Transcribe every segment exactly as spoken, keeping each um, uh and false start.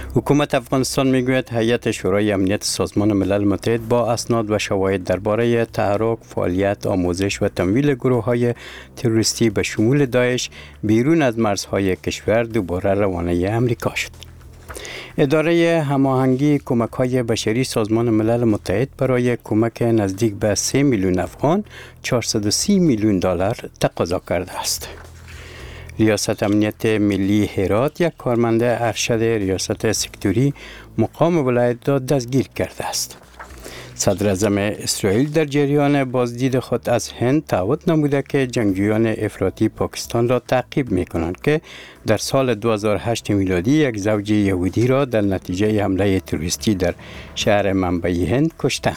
حکومت افغانستان میگوید هیئت شورای امنیت سازمان ملل متحد با اسناد و شواهد درباره تحرک، فعالیت، آموزش و تمویل گروه‌های تروریستی به شمول داعش بیرون از مرزهای کشور دوباره روانه امریکا شد. اداره هماهنگی کمک‌های بشری سازمان ملل متحد برای کمک نزدیک به سه میلیون افغان چهارصد و سی میلیون دلار تقاضا کرده است. ریاست امنیت ملی هرات یک کارمند ارشد ریاست سکتوری مقام ولایت را دستگیر کرده است. صدر اعظم اسرائیل در جریان بازدید خود از هند تعهد نموده که جنگجویان افراطی پاکستان را تعقیب می‌کنند که در سال دو هزار و هشت میلادی یک زوج یهودی را در نتیجه حمله تروریستی در شهر منبعی هند کشتند.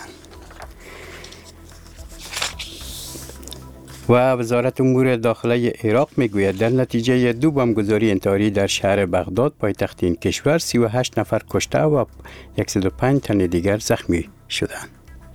و وزارت امور داخله عراق میگوید در نتیجه دو بمبگذاری انتحاری در شهر بغداد پایتخت این کشور سی و هشت نفر کشته و صد و پنج تن دیگر زخمی شدند.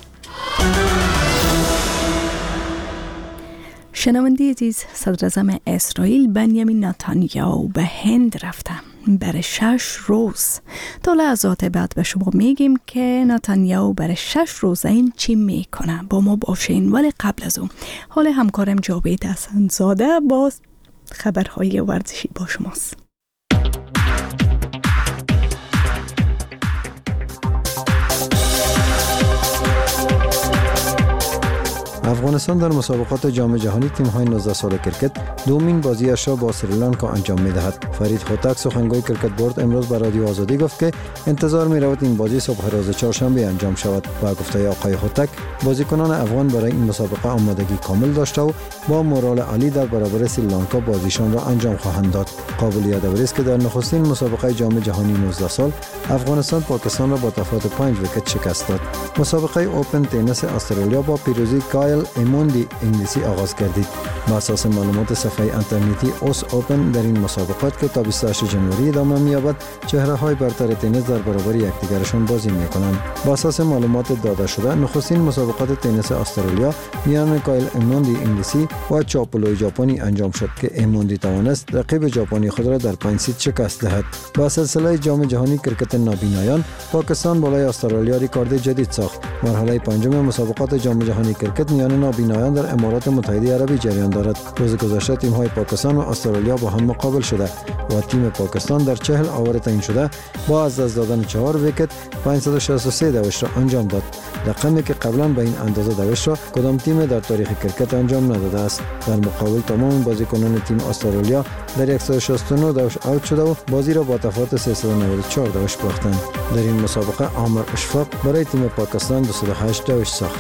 شنونده عزیز، صدر اعظم اسرائیل بنیامین نتانیاهو به هند رفته برای شش روز. تا لحظات بعد به شما میگیم که نتانیاهو برای شش روز این چی میکنه. با ما باشین. ولی قبل از اون حال همکارم جاوید حسن‌زاده با خبرهای ورزشی با شماست. افغانستان در مسابقات جام جهانی تیم‌های نوزده ساله کرکت دومین بازیش را با سریلانکا انجام می‌دهد. فرید خوتک سخنگوی کرکت بورد امروز به رادیو آزادی گفت که انتظار می‌رود این بازی صبح روز چهارشنبه انجام شود. با گفته آقای خوتک بازیکنان افغان برای این مسابقه آمادگی کامل داشته و با مورال عالی در برابر سریلانکا بازیشان را انجام خواهند داد. قابل یادآوری است که در نخستین مسابقه جام جهانی نوزده سال افغانستان پاکستان را با تفاوت پنج ویکت شکست داد. مسابقه اوپن تنیس استرالیا با پیروزی کایل ایموندی انگلیسی آغاز گردید. با اساس معلومات صفحه اینترنتی اوس اوپن در این مسابقات که تا بیست و هشتم ژانویه ادامه می‌یابد چهره‌های برتر تنیس در برابر یکدیگرشان بازی می‌کنند. با اساس معلومات داده شده نخستین مسابقات تنیس استرالیا میان کایل ایموندی انگلیسی و چاپولوی ژاپنی انجام شد که ایموندی توانست رقیب ژاپنی خود را در پنج ست شکست دهد. با سلسله جام جهانی کرکت نابینایان پاکستان بالای استرالیا رکورد جدید ساخت. مرحله پنجم مسابقات جام جهانی کرکت میان نابینایان در امارات متحده عربی جریان دارد. روز گذشته تیم‌های پاکستان و استرالیا با هم مقابل شده و تیم پاکستان در چهل آور تعیین شده با از دست دادن چهار ویکت پانصد و شصت و سه دوش را انجام داد. رقمی که قبلا به این اندازه دوش را کدام تیم در تاریخ کرکت انجام نداده است. در مقابل تمام بازیکنان تیم استرالیا در صد و شصت و نه دوش اوت شده و بازی را با تفاوت سیصد و نود و چهار دوش باختند. در این مسابقه عامر اشفاق برای تیم پاکستان دویست و هشت دوش ساخت.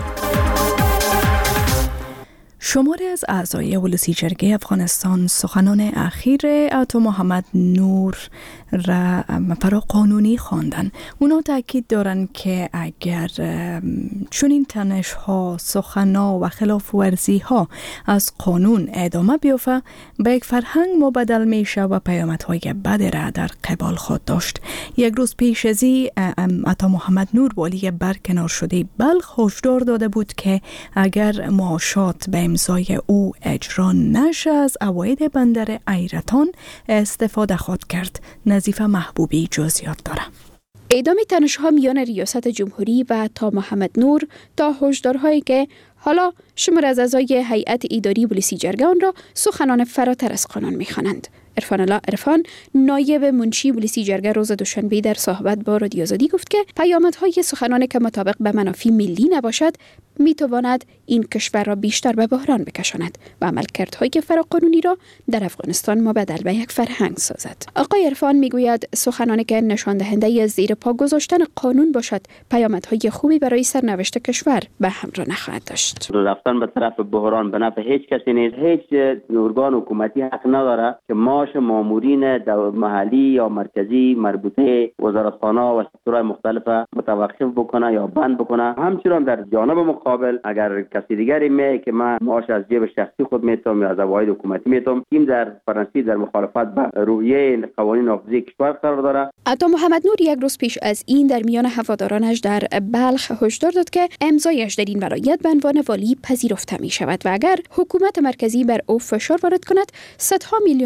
شماری از اعضای ولسی جرگه افغانستان سخنان اخیر عطا محمد نور را فرا قانونی خواندن. اونا تاکید دارن که اگر چنین تنش ها، سخنا و خلاف ورزی ها از قانون ادامه بیافته به یک فرهنگ مبدل میشه و پیامدهای بد را در قبال خود داشت. یک روز پیش از این عطا محمد نور والی برکنار شده بلخ هشدار داده بود که اگر معاشات به امضای او اجرا نشه از عواید بندر ایرتان استفاده خواهد کرد. نظیفه محبوبی جزئیات داره. اعدام تنش‌ها میان ریاست جمهوری و عطا محمد نور تا هشدارهایی که حالا شمار از اعضای هیئت اداری ولسی جرگه آن را سخنان فراتر از قانون می‌خوانند. عرفان الله عرفان نایب منشی ولسی جرگه روز دوشنبه در صحبت با رادیو آزادی گفت که پیامدهای سخنان که مطابق به منافع ملی نباشد میتواند این کشور را بیشتر به بحران بکشاند و عملکردهای فراقانونی را در افغانستان مبدل به یک فرهنگ سازد. آقای عرفان میگوید سخنانی که نشان دهنده زیر پا گذاشتن قانون باشد پیامدهای خوبی برای سرنوشت کشور به همراه نخواهد داشت. رفتن به طرف بحران به نفع هیچ کسی نیست. هیچ ارگان حکومتی حق نداره که معاش مامورین محلی یا مرکزی مربوطه وزارتخانه و سکتورهای مختلف متوقف بکنه یا بند بکنه. همچنین در جانب مقابل اگر کسی دیگری می که من معاش از جیب شخصی خود میتونم یا از عواید حکومتی میتونم، این در فرانسه در مخالفت با روحیه قوانین نافذی کشور قرار داره. عطا محمد نور یک روز پیش از این در میان هوادارانش در بلخ هشدار داد که امضایش در این ولایت به عنوان والی پذیرفته می شود و اگر حکومت مرکزی بر او فشار وارد کند صدها میلیون دلار پول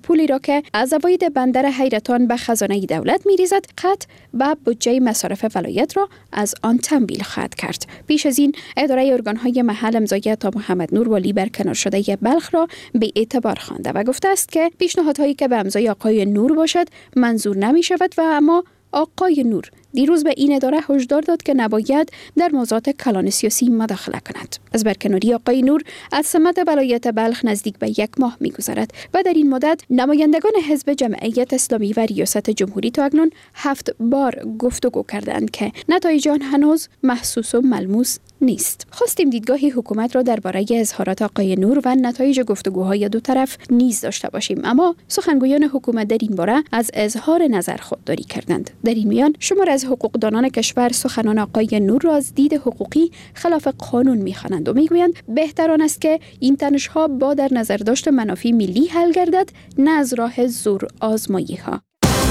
پولی را که از عواید بندر حیرتان به خزانه دولت می‌ریزد قطع به بودجه مصارف ولایت را از آن تمویل خواهد کرد. پیش از این اداره ارگان‌های محل امضای عطا محمد نور والی برکنار شده بلخ را به اعتبار خوانده و گفته است که پیشنهادهایی که به امضای آقای نور باشد منظور نمی شود و اما آقای نور دیروز به این اداره هشدار داد که نباید در موضوعات کلان سیاسی مداخله کند. از برکناری آقای نور از سمت ولایت بلخ نزدیک به یک ماه می‌گذرد و در این مدت نمایندگان حزب جمعیت اسلامی و ریاست جمهوری تا اکنون هفت بار گفتگو کردند که نتایج آن هنوز محسوس و ملموس نیست. خواستیم دیدگاهی حکومت را درباره اظهارات آقای نور و نتایج گفتگوهای دو طرف نیز داشته باشیم، اما سخنگویان حکومت در این باره از اظهار نظر خودداری کردند. در این میان شمار از حقوقدانان کشور سخنان آقای نور را از دید حقوقی خلاف قانون می‌خوانند و میگویند بهتر آن است که این تنش‌ها با در نظر داشت منافع ملی حل گردد نه از راه زور آزمایی‌ها.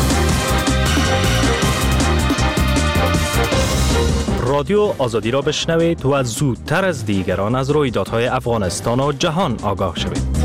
رادیو آزادی را بشنوید و زودتر از دیگران از رویدادهای افغانستان و جهان آگاه شوید.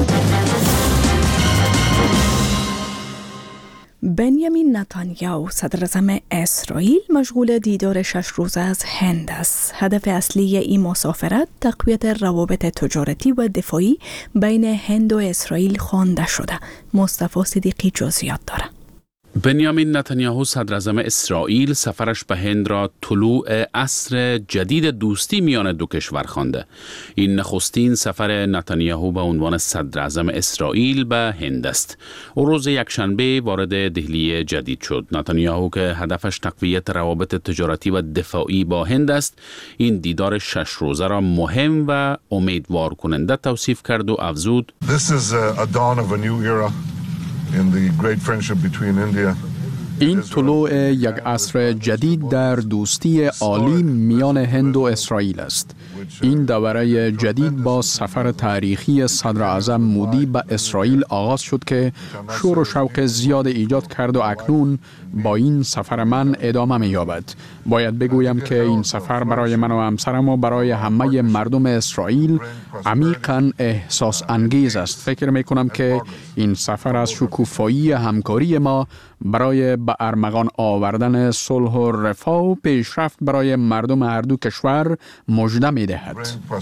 بنیامین نتانیاهو صدر اعظم اسرائیل مشغول دیدار شش روزه از هند است. هدف اصلی این مسافرت تقویت روابط تجارتی و دفاعی بین هند و اسرائیل خوانده شده. مصطفی صدیقی جزئیات داره. بنیامین نتانیاهو صدر اعظم اسرائیل سفرش به هند را طلوع عصر جدید دوستی میان دو کشور خوانده. این نخستین سفر نتانیاهو به عنوان صدر اعظم اسرائیل به هند است. او روز یکشنبه وارد دهلی جدید شد. نتانیاهو که هدفش تقویت روابط تجارتی و دفاعی با هند است، این دیدار شش روزه را مهم و امیدوار کننده توصیف کرد و افزود: This is a, a dawn of a new era. In the great friendship between India. این طلوع یک عصر جدید در دوستی عالی میان هند و اسرائیل است. این دوره جدید با سفر تاریخی صدر اعظم مودی به اسرائیل آغاز شد که شور و شوق زیاد ایجاد کرد و اکنون با این سفر من ادامه می‌یابد. باید بگویم که این سفر برای من و همسرم و برای همه مردم اسرائیل عمیقاً احساس انگیز است. فکر می‌کنم که این سفر از شکوفایی همکاری ما برای به ارمغان آوردن صلح و رفاه و پیشرفت برای مردم هر دو کشور مژده می‌دهد.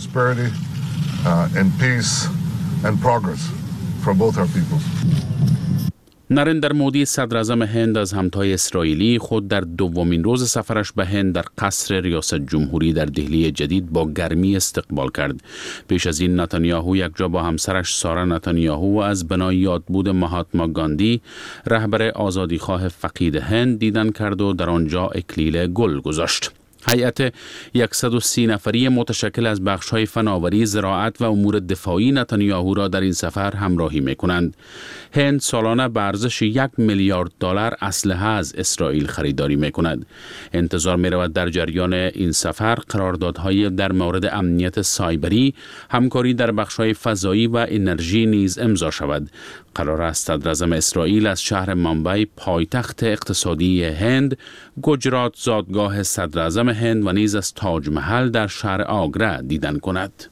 نریندر مودی صدر اعظم هند از همتای اسرائیلی خود در دومین روز سفرش به هند در قصر ریاست جمهوری در دهلی جدید با گرمی استقبال کرد. پیش از این نتانیاهو یک جا با همسرش سارا نتانیاهو از بنای یادبود مهاتما گاندی رهبر آزادیخواه فقید هند دیدن کرد و در آنجا اکلیل گل گذاشت. هیئت صد و سی نفری متشکل از بخش‌های فناوری، زراعت و امور دفاعی نتانیاهو را در این سفر همراهی می‌کنند. هند سالانه به ارزش یک میلیارد دلار اسلحه از اسرائیل خریداری می‌کند. انتظار می‌رود در جریان این سفر قراردادهای در مورد امنیت سایبری، همکاری در بخش‌های فضایی و انرژی نیز امضا شود. قرار است صدر اعظم اسرائیل از شهر مامبای پایتخت اقتصادی هند، گجرات زادگاه صدر اعظم هند و نیز از تاج محل در شهر آگره دیدن کند.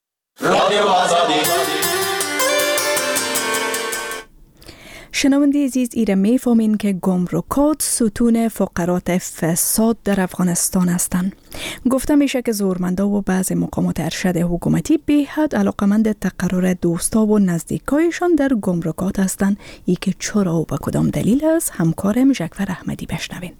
شنونده عزیز، ایره میفهمین که گمرکات ستون فقرات فساد در افغانستان هستند. گفته میشه که زورمندا و بعض مقامات ارشد حکومتی به حد علاقمند تقرر دوستا و نزدیکایشان در گمرکات هستند. ای که چرا و به کدام دلیل است، همکارم ژکور احمدی بشنوین.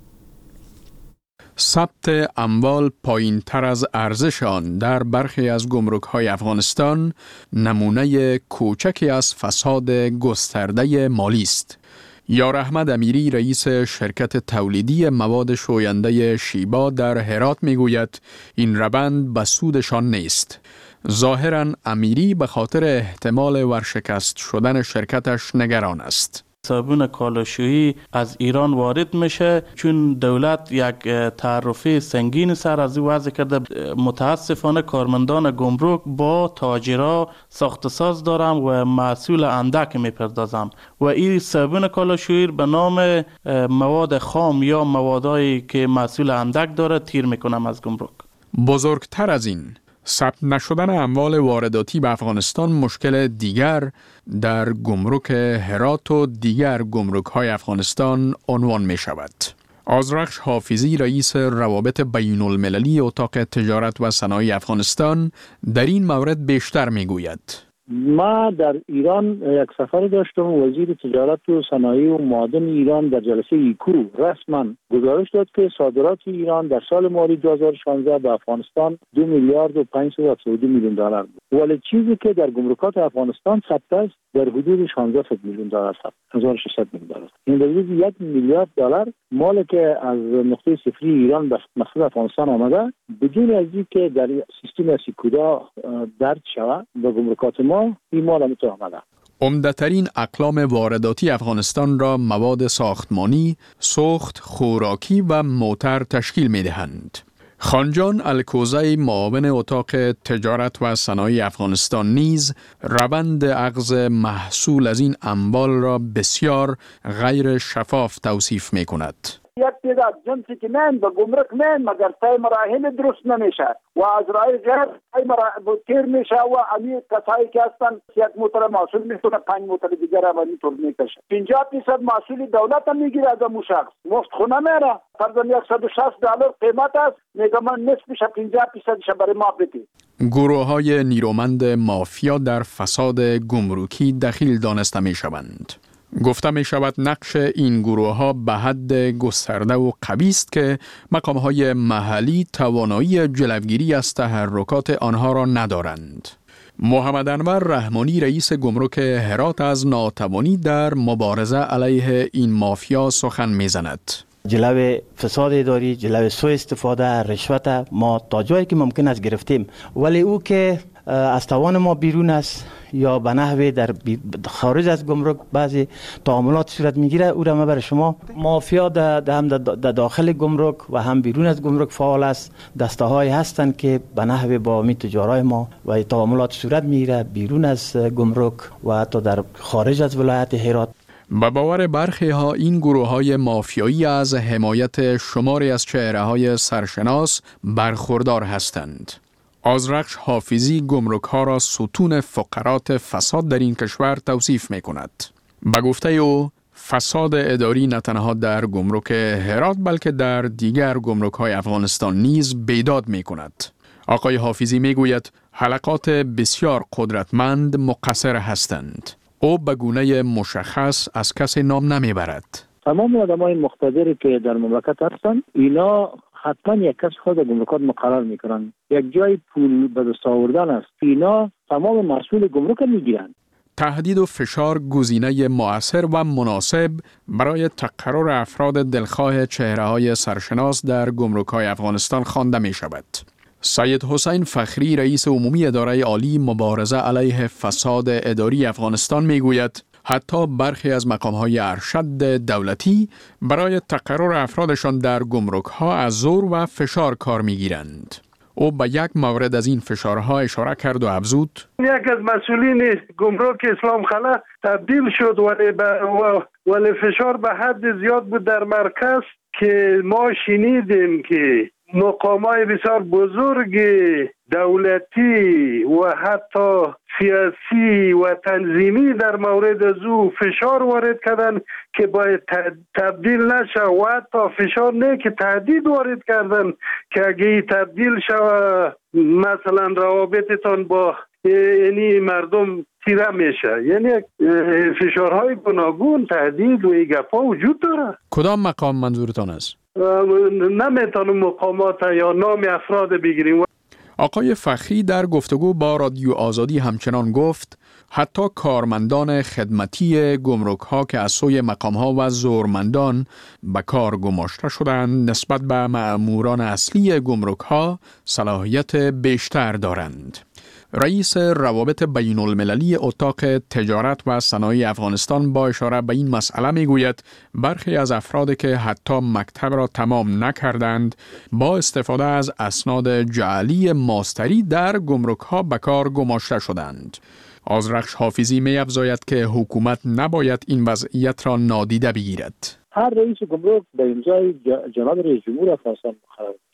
ثبت اموال پایین تر از ارزش آن در برخی از گمرک‌های افغانستان نمونه کوچکی از فساد گسترده مالی است. یار احمد امیری رئیس شرکت تولیدی مواد شوینده شیبا در هرات میگوید این روند به سودشان نیست. ظاهراً امیری به خاطر احتمال ورشکست شدن شرکتش نگران است. صابون کالاشویی از ایران وارد میشه چون دولت یک تعرفه سنگین سر از وضع کرده. متاسفانه کارمندان گمرک با تاجرها ساخت ساز دارم و محصول اندک میپردازم و این صابون کالاشویی به نام مواد خام یا موادایی که محصول اندک داره تیر میکنم از گمرک. بزرگتر از این، ثبت نشدن اموال وارداتی به افغانستان مشکل دیگر در گمرک هرات و دیگر گمرک‌های افغانستان عنوان می شود. آذرخش حافظی رئیس روابط بین المللی اتاق تجارت و صنایع افغانستان در این مورد بیشتر می گوید. ما در ایران یک سفر داشتم. وزیر تجارت و صنایع و معادن ایران در جلسه ایکو رسما گزارش داد که صادرات ایران در سال مالی دو هزار و شانزده به افغانستان دو میلیارد و پانصد و هفتاد و دو میلیون دلار بود. ولی چیزی که در گمرکات افغانستان ثبت است در حدود شانزده میلیون دلار است. هزار و ششصد میلیون دلار. این در حدود یک میلیارد دلار مالی که از نقطه صفری ایران به مقصد افغانستان آمده بدون از اینکه در سیستم سیکودا درج شود به گمرکات ما این مال هم تو آمده. عمده‌ترین اقلام وارداتی افغانستان را مواد ساختمانی، سوخت، خوراکی و موتر تشکیل می‌دهند. خانجان الکوزی معاون اتاق تجارت و صنایع افغانستان نیز روند اخذ محصول از این اموال را بسیار غیر شفاف توصیف می‌کند. یک تعداد جنسی که من به گمرک من مگر طی مراحل درست نمیشه و از رای غیر طی مراحل تیر میشه و امی کسایی که هستن یک موتر محصول میتونه پنج موتر دیگر هم اینطور میکشه. پنجاه درصد محصول دولت هم میگیره از اون شخص. مفت خونه میره. فرضاً صد و شصت دلار قیمت است. میگه من نصفش پنجاه درصدش برای ما بدید. گروه‌های نیرومند مافیا در فساد گمرکی دخیل دانسته میشوند. گفته می شود نقش این گروه ها به حد گسترده و قوی است که مقام‌های محلی توانایی جلوگیری از تحرکات آنها را ندارند. محمد انور رحمانی رئیس گمرک هرات از ناتوانی در مبارزه علیه این مافیا سخن می‌زند. جلو فساد اداری، جلو سوء استفاده، رشوت ما تا جایی که ممکن است گرفتیم، ولی او که از توان ما بیرون است یا به نحوی در خارج از گمرک بعضی تعاملات صورت میگیره، او را ما برای شما مافیا در هم در داخل گمرک و هم بیرون از گمرک فعال است. دسته هایی هستند که به نحوی با می تجارای ما و تعاملات صورت میگیره بیرون از گمرک و حتی در خارج از ولایت هرات. به باور برخی ها این گروه های مافیایی از حمایت شماری از چهره های سرشناس برخوردار هستند. آذرخش حافظی گمرک ها را ستون فقرات فساد در این کشور توصیف می کند. به گفته او فساد اداری نه تنها در گمرک هرات بلکه در دیگر گمرک های افغانستان نیز بیداد می کند. آقای حافظی می گوید حلقات بسیار قدرتمند مقصر هستند. او به گونه مشخص از کسی نام نمی برد. تمام آدمای مقتدری که در مملکت هستند اینا حتما یک کس خود گمرکات مقرر میکنن. یک جای پول به دست آوردن است. اینا تمام مسئول گمرک میگیرن. تهدید و فشار گزینه مؤثر و مناسب برای تقرر افراد دلخواه چهره‌های سرشناس در گمرک‌های افغانستان خوانده می شود. سید حسین فخری رئیس عمومی اداره عالی مبارزه علیه فساد اداری افغانستان می گوید حتی برخی از مقام‌های ارشد دولتی برای تقرر افرادشان در گمرک‌ها از زور و فشار کار می‌گیرند. او به یک مورد از این فشارها اشاره کرد و افزود: یک از مسئولین گمرک اسلام خلا تبدیل شد ولی, ولی فشار به حد زیاد بود در مرکز که ما شنیدیم که مقامات بسیار بزرگ دولتی و حتی سیاسی و تنظیمی در مورد از او فشار وارد کردن که باید تبدیل نشه و حتی فشار نه که تهدید وارد کردن که اگه تبدیل شود مثلا روابطتان با یعنی مردم تیره میشه. یعنی فشارهای گوناگون تهدید و این گپا وجود داره. کدام مقام منظورتان است؟ نمیتونم مقامات یا نام افراد بگیریم. آقای فخری در گفتگو با رادیو آزادی همچنان گفت حتی کارمندان خدمتی گمرک ها که از سوی مقام ها و زورمندان به کار گماشته شدند نسبت به مأموران اصلی گمرک ها صلاحیت بیشتر دارند. رئیس روابط بین المللی اتاق تجارت و صنایع افغانستان با اشاره به این مسئله می گوید برخی از افرادی که حتی مکتب را تمام نکردند با استفاده از اسناد جعلی ماستری در گمرک ها به کار گماشته شدند. آذرخش حافظی می افزاید که حکومت نباید این وضعیت را نادیده بگیرد. هر رئیس گمرک به امضای جناب رئیس جمهور افغانستان مقرر میشه.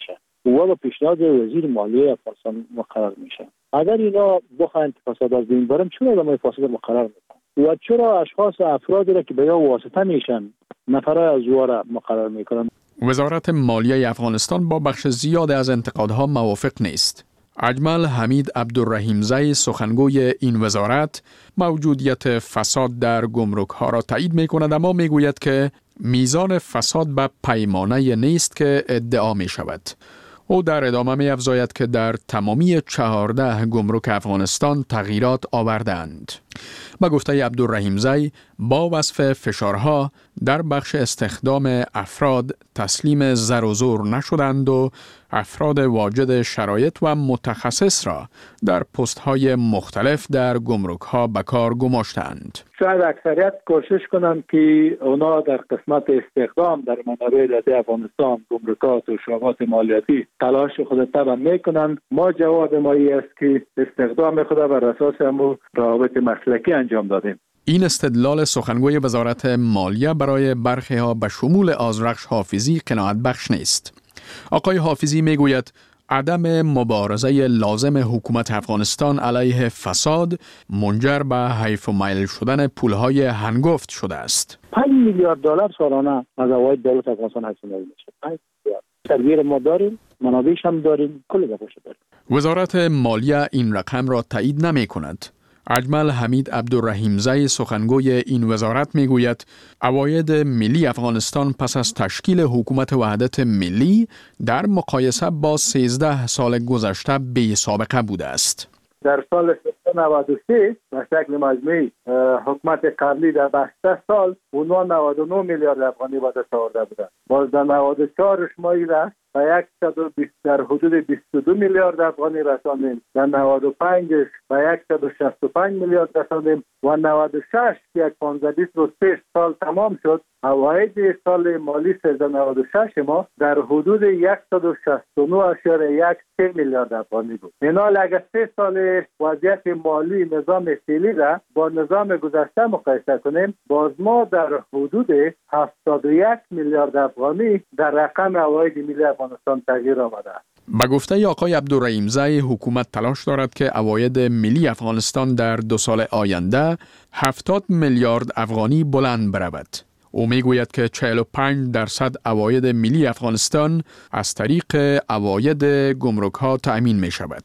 و به پیشنهاد وزیر مالیه افغانستان مقرر میشه. اگر اینا بخواهند فساد از بین برن، چرا آدمای فاسد مقرر میکنن و چرا اشخاص افرادی را که به یا واسطه میشن نفرای از او را مقرر میکنن؟ وزارت مالیه افغانستان با بخش زیاد از انتقادها موافق نیست. اجمل حمید عبدالرحیمزی سخنگوی این وزارت موجودیت فساد در گمرک ها را تایید می کند، اما می گوید که میزان فساد به پیمانه نیست که ادعا می شود. او در ادامه می افزاید که در تمامی چهارده گمرک افغانستان تغییرات آوردند. با گفته عبدالرحیمزی با وصف فشارها در بخش استخدام افراد تسلیم زر و زور نشدند و افراد واجد شرایط و متخصص را در پست‌های مختلف در گمرک‌ها به کار گماشتند. شاید اکثریت کوشش کنند که اونا در قسمت استخدام در منابع دولتی افغانستان، گمرکات و شعبات مالیاتی تلاش خود تبع میکنند. ما جواب ما است که استخدام خود بر اساس همون روابط مسلکی انجام دادیم. این استدلال سخنگوی وزارت مالیه برای برخی ها به شمول آذرخش حافظی قناعت بخش نیست. آقای حافظی میگوید عدم مبارزه لازم حکومت افغانستان علیه فساد منجر به حیف و میل شدن پولهای هنگفت شده است. پنج میلیارد دلار سالانه از عواید دولت افغانستان حیف و میل میشه. پنج میلیارد. تدبیر ما داریم، منابعش هم داریم، کل دفعش داریم. وزارت مالیه این رقم را تایید نمی کند. اجمل حمید عبدالرحیمزی سخنگوی این وزارت میگوید عواید ملی افغانستان پس از تشکیل حکومت وحدت ملی در مقایسه با سیزده سال گذشته بی سابقه بوده است. در سال نود و سه به شکل مجموعی حکومت قبلی در بیست سال اونها نود و نه میلیارد افغانی به دست آورده بودند. باز در نود و چهار شمایی رفت و صد و بیست در حدود بیست و دو میلیارد افغانی رساندیم. در نود و پنج به صد و شصت و پنج میلیارد رساندیم و نود و شش که یک پانزده بیست و سه سال تمام شد، عواید سال مالی سیزده نود و شش ما در حدود صد و شصت و نه اشاره یک میلیارد افغانی بود. اینال اگر سه سال وضعیت مالی نظام فعلی را با نظام گذشته مقایسه کنیم، باز ما در حدود هفتاد و یک میلیارد افغانی در رقم عواید ملی افغانستان تغییر آمده. با گفته آقای عبدالرحیمزی حکومت تلاش دارد که عواید ملی افغانستان در دو سال آینده هفتاد میلیارد افغانی بلند برود. او میگوید که چهل و پنج درصد عواید ملی افغانستان از طریق عواید گمرک ها تأمین می شود.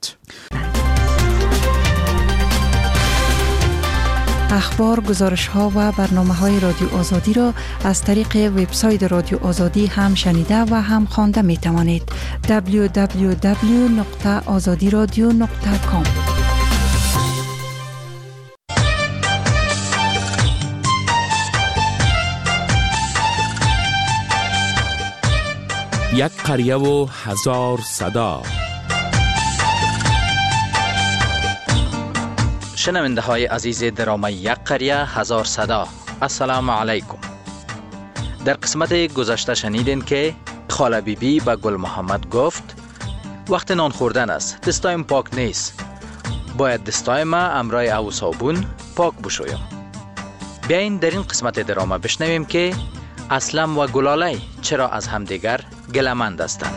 اخبار، گزارش ها و برنامه های رادیو آزادی را از طریق وبسایت رادیو آزادی هم شنیده و هم خوانده می توانید. دبلیو دبلیو دبلیو نقطه آزادی رادیو نقطه کام. یک قریه و هزار صدا. شنونده های عزیز درامه یک قریه هزار صدا، السلام علیکم. در قسمت گذشته شنیدین که خاله بی بی به گل محمد گفت وقت نان خوردن است، دستایم پاک نیست، باید دستایم امرای او صابون پاک بشویم. بیاین در این قسمت درامه بشنویم که اسلم و گلاله چرا از همدیگر گله‌مند هستند.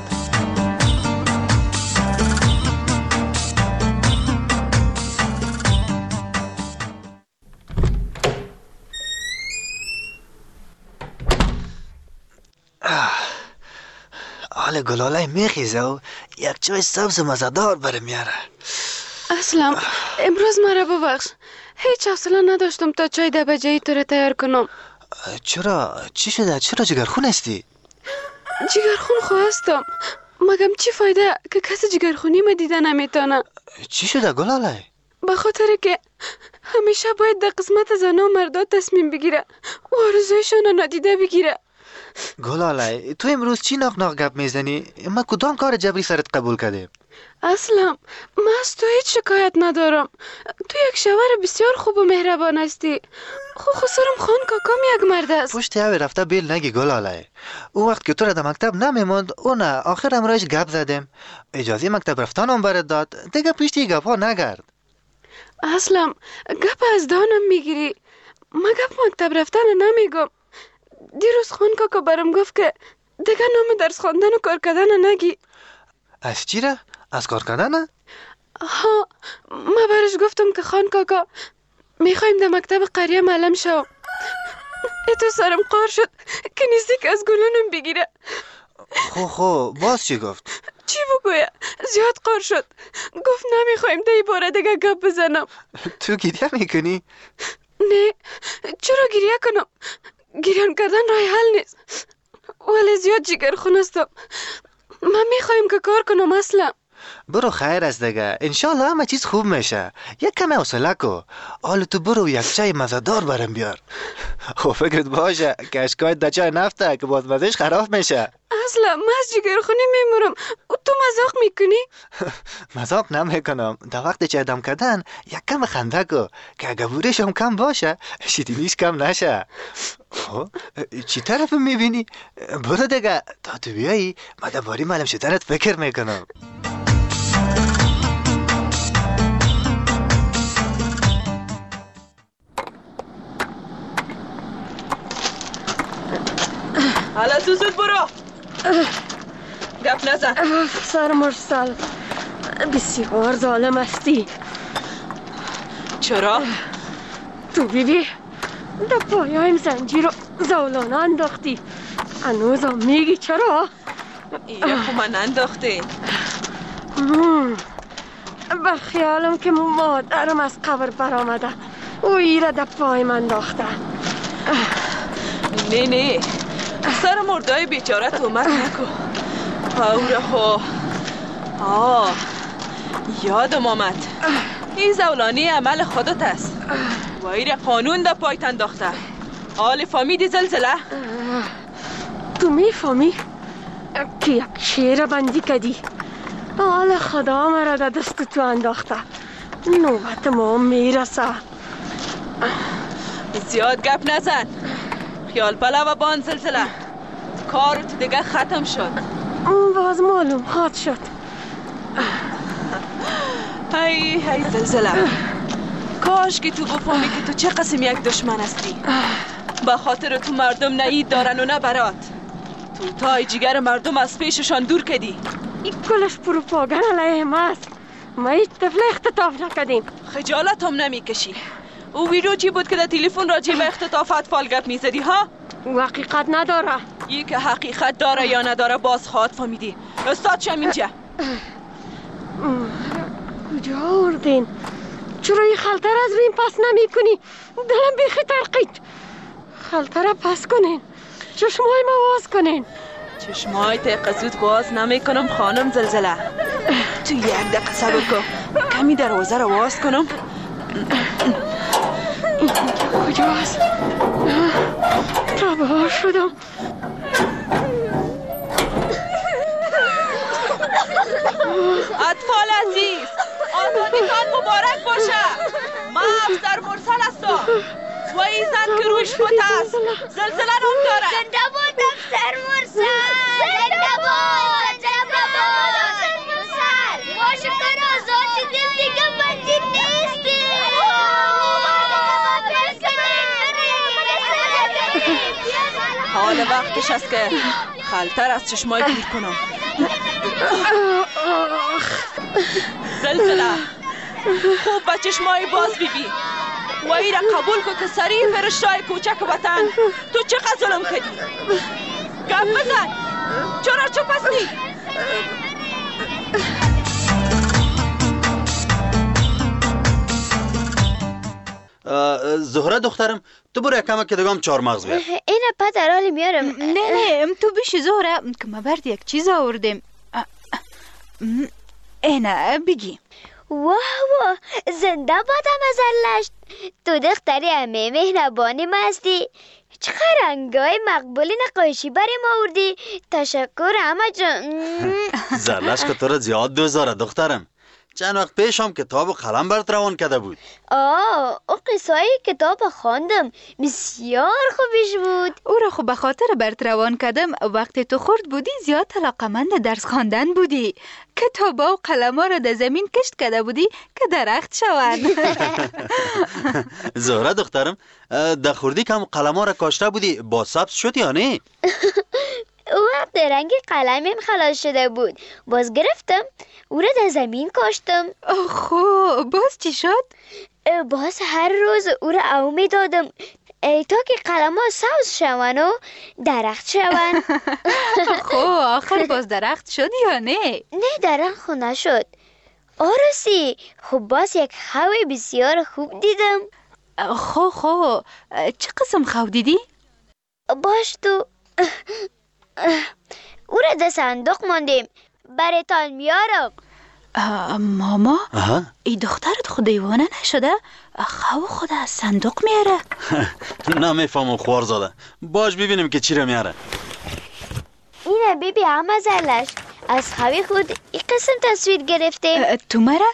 حال گلاله میخیزه و یک چای سبز مزدار برم میاره. اسلم امروز مرا ببخش، هیچ حوصله نداشتم تا چای ده بجه‌ای تو را تیار کنم. چرا؟ چی شده؟ چرا جگرخون هستی؟ جگرخون خواستم، مگم چی فایده که کسی جگرخونی ما دیده نمیتونه. چی شده گلاله؟ به خاطر که همیشه باید در قسمت زن و مردا تصمیم بگیره و آرزویشون نادیده بگیره. گلاله تو امروز چی ناق ناق گپ میزنی؟ ما کدام کار جبری سرت قبول کردیم؟ اسلم من از تو هیچ شکایت ندارم، تو یک شوهر بسیار خوب و مهربان هستی. خو خسرم خان کاکام یک مرد است. پشت اوی رفته بیل نگی گلاله. او وقت که تو را در مکتب نمیموند او نه آخر امرایش گپ زدیم، اجازه مکتب رفتن هم برد داد، دیگه پیشتی گپ ها نگرد. اسلم گپ از دانم میگیری، من گپ مکتب رفتن نمیگم. دیروز خان کاکا برم گفت که دیگه نام درس خواندن و کار کردن نگی. از چی را؟ از کار کردن؟ ها، ما برش گفتم که خان کاکا میخوایم در مکتب قریه معلم شو. اتو سرم قار شد که نیستی از گلونم بگیره. خو خو باز چی گفت؟ چی بگویه؟ زیاد قار شد. گفت نمیخوایم در این باره دیگه گپ بزنم. تو گریه میکنی؟ نه، چرا گریه کنم؟ گریان کردن راه حل نیست. ولی زیاد جگر خونستم. من میخوایم که کار کنم اصلا. برو خیر است دیگه، انشالله همه چیز خوب میشه. یک کم حوصله کو. حالا تو برو یک چای مزه‌دار برام بیار. خب فکرت باشه که اشکایت در چای نفته که باز مزهش خراب میشه. اصلا من از جگرخونی میمورم. تو مذاق میکنی؟ مذاق نمیکنم. در وقت چای دم کردن یک کم خنده کو که اگه بورش هم کم باشه شیرینیش کم نشه. خب چی طرف میبینی؟ برو دیگه، تا تو بیایی من درباره معلم شدنت فکر میکنم. حالا تو زود برو، گپ نزن. سر مرسل بسیار ظالم هستی. چرا؟ تو بیبی در پایایم زنجیر رو زولانه انداختی. هنوزم میگی چرا؟ ایره خو من انداختی. به خیالم که مادرم از قبر برآمده او ایره در پایم انداخته. نه نه، سر مردای بیچاره تومت نکن. اوره خو آه یادم آمد، این زولانی عمل خودت است. و ایره قانون در پایت انداخته. آل فهمیدی زلزله؟ تو میفهمی که یک شیر بندی کردی. آل خدا مرا در دست تو انداخته. نوبت ما میرسه. زیاد گپ نزن. خیال پلا و بان زلزله. کارت دیگه ختم شد. باز معلوم خواهد شد. هی هی زلزله، کاش که تو بفهمی که تو چه قسم یک دشمن هستی. به خاطر تو مردم نه اید دارن و نه برات. تو تای جگر مردم از پیششان دور کردی. این کلش پروپاگان علیه ماست. ما هیچ طفل اختطاف نکردیم. خجالت هم نمیکشی. او ویدیو چی بود که در تلفن راجع به اختطاف اطفال گپ میزدی ها؟ او حقیقت نداره. یکی که حقیقت داره یا نداره باز خواهد فهمیدی. استاد شم اینجا. کجا آوردین؟ چرا این خلطه را از بین پس نمی کنی؟ دلم بیخی ترقید. خلطه را پس کنین، چشمای ما باز کنین. چشمای تیق زود باز نمی کنم خانم زلزله. تو یک دقیقه صبر کن، کمی دروازه را باز کنم. اینجا کجاست؟ تباه شدم. اطفال عزیز، آزادیتان مبارک باشه. ما افسر مرسل هستم و این زن که روش فوت است زلزله نام داره. زنده باد افسر مرسل، زنده باد، زنده باد افسر مرسل. ما شکر آزاد شدیم دیگه بندی نیستیم. حال وقتش است که خلتر از چشمای دور کنم. زلزله خوب به چشمای باز بیبی و ای را قبول کن که سریع فرشتای کوچک وطن تو چقدر ظلم کردی. گپ بزن، چرا چپ هستی؟ زهره دخترم، تو برو یکم که دگام چهار مغز بیار. اینه پدر حالی میارم. نه نه تو بیشی زهره که ما برد یک چیز آوردیم. اینه بگی. واه واه، زنده بادم ازلش. تو دختری همه مهربانی ما هستی. چقدر رنگای مقبولی نقاشی بریم آوردی. تشکر همه جان. زرلش که تو را زیاد دوزاره دخترم. چند وقت پیش هم کتاب و قلم برات روان کرده بود. آه، او قصای کتاب خواندم، بسیار خوبیش بود. او را خوب به خاطر برات روان کردم. وقتی تو خورد بودی زیاد علاقه‌مند درس خواندن بودی. کتابا و قلم‌ها را در زمین کشت کرده بودی که درخت شوند. زهره دخترم، در خوردی که هم قلم‌ها را کاشته بودی با سبز شد یا نه؟ وقت رنگ قلمم خلاص شده بود. باز گرفتم او را در زمین کاشتم. خب باز چی شد؟ باز هر روز او را او می دادم تا که قلم ها سبز شوند و درخت شوند. خب آخر باز درخت شد یا نه؟ نه درخت خو نشد. آرسی خب باز یک خو بسیار خوب دیدم. خب خب چه قسم خو دیدی؟ باش تو او را در صندوق ماندیم، برایتان میارم. ماما ای دخترت خود دیوانه نشده؟ خو خود از صندوق میاره؟ نمیفهمم خوارزاده. باش ببینیم که چی را میاره. اینه بیبی هم ازلش از خوی خود این قسم تصویر گرفته. تو مرا؟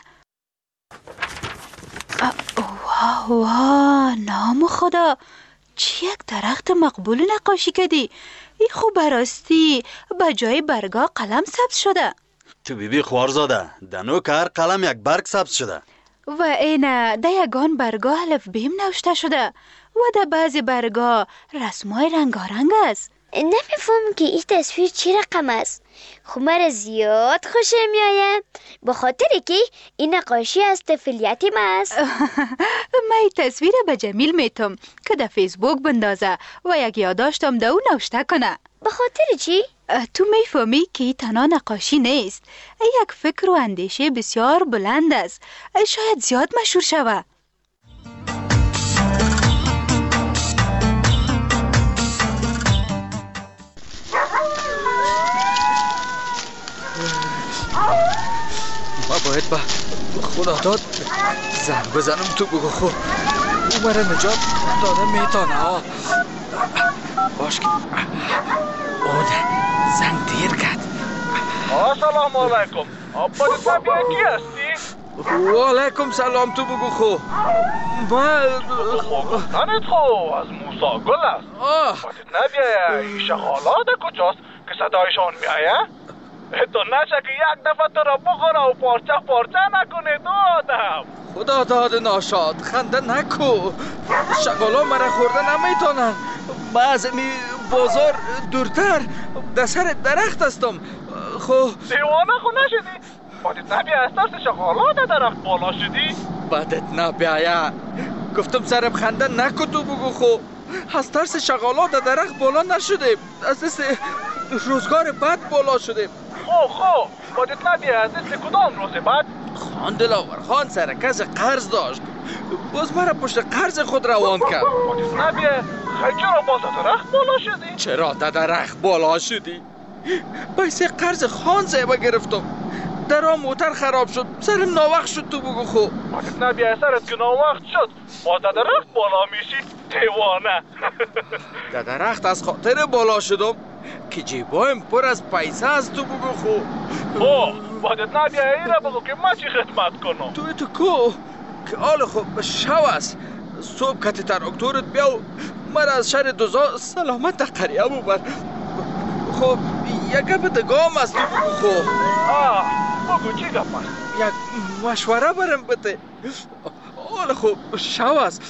واه واه نام خدا، چی یک درخت مقبول نقاشی کردی؟ ای خوب براستی به جای برگا قلم سبز شده. تو بیبی خوارزاده دنو که هر قلم یک برگ سبز شده و اینه ده یگان برگا الف بیم نوشته شده و ده بعضی برگا رسمای رنگارنگ است. نمیفهم که این تصویر چی رقم است. خب مرا زیاد خوشم میآید به خاطر که این نقاشی از طفولیتی ما است. من این تصویر به جمیل میتم که در فیسبوک بندازه و یک یادداشتم ده او نوشته کنه. به خاطر چی؟ تو میفهمی که این تنها نقاشی نیست، یک فکر و اندیشه بسیار بلند است، شاید زیاد مشهور شود. ما باید با خدا داد زنگ بزنم تو بگو خود او مرا نجات داده میتانه ها. باش که اون زنگ دیر کرد. سلام علیکم. آبادی طبیعه کی هستی؟ و علیکم سلام تو بگو خو. من خو گفتنت خو از موسا گل است. آبادی نبیه این شغالات کجاست که صدایشان میایه؟ تو نشه که یک دفعه تو را بخوره و پارچه پارچه نکنه دو آدم. خدا داد ناشاد خنده نکو. شغالا مرا خورده نمیتونن. من از این بازار دورتر در سر درخت هستم. خو دیوانه خو نشدی؟ بدت نبیه از ترس شغالا در درخت بالا شدی؟ بدت نبیه گفتم سرم خنده نکو تو بگو خو. از ترس شغالا در درخت بالا نشدیم، از ترس روزگار بد بالا شدیم. خو خو بدت نبیه از ترس کدام روز بد؟ خان دلاور خان سرکز قرض داشت، باز مرا پشت قرض خود روان کرد. بدت نبیه خیلی چرا باز در درخت بالا شدی؟ چرا در درخت بالا شدی؟ بایسه قرض خان زیبه گرفتم، درا موتر خراب شد، سرم ناوقت شد تو بگو خو. بدت نبیه سرت که ناوقت شد باز در درخت بالا میشی دیوانه. در درخت از خاطر بالا شدم که جیبایم پر از پیسه از تو بگو خو. او بدت نبیه ای را بگو که ما چی خدمت کنم. توی تو کو که آل خوب شو است، صبح کتی تراکتورت بیا و مرا از شر دوزا سلامت در قریه ببر. خب یک گپ دگام است تو بگو خو. آه بگو چی گپ است؟ یک مشوره برم بده. آل خوب شو است،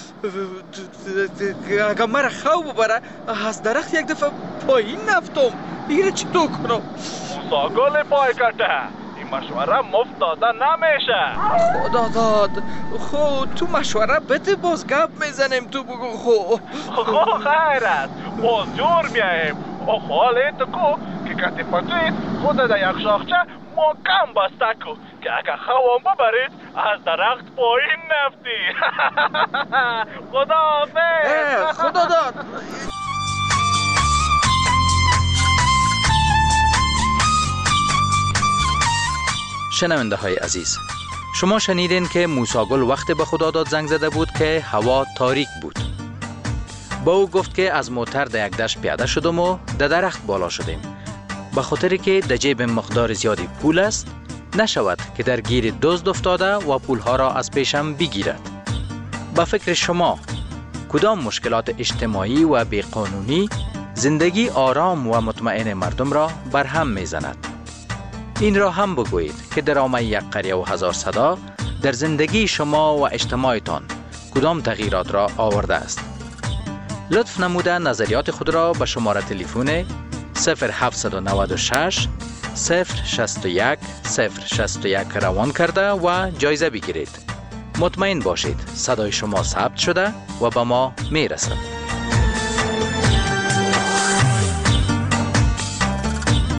اگر مرا خو ببره از درخت یک دفعه پایین نفتم. ایره چی تو کنم؟ موسا گل پای کته این مشوره مفت داده نمیشه. خدا داد خو تو مشوره بده باز گپ میزنیم تو بگو خو. خو خیر است باز جور میاییم. او خاله تو کو که کتی پتوید خود در یک شاخچه محکم بسته کو که اگر خوام ببرید از درخت پایین نفتی. خدا حافظ. خدا داد. شنونده های عزیز، شما شنیدین که موسی گل وقت به خدا داد زنگ زده بود که هوا تاریک بود. با او گفت که از موتر در یک دشت پیاده شدم و در درخت بالا شدیم، به خاطر که در جیب مقدار زیادی پول است، نشود که در گیر دزد افتاده و پولها را از پیشم بگیرد. با فکر شما کدام مشکلات اجتماعی و بیقانونی زندگی آرام و مطمئن مردم را برهم میزند؟ این را هم بگویید که درامه یک قریه و هزار صدا در زندگی شما و اجتماعتان کدام تغییرات را آورده است. لطف نموده نظریات خود را به شماره تلفن صفر هفت نه شش صفر شصت و یک صفر شصت و یک روان کرده و جایزه بگیرید. مطمئن باشید صدای شما ثبت شده و به ما می رسد.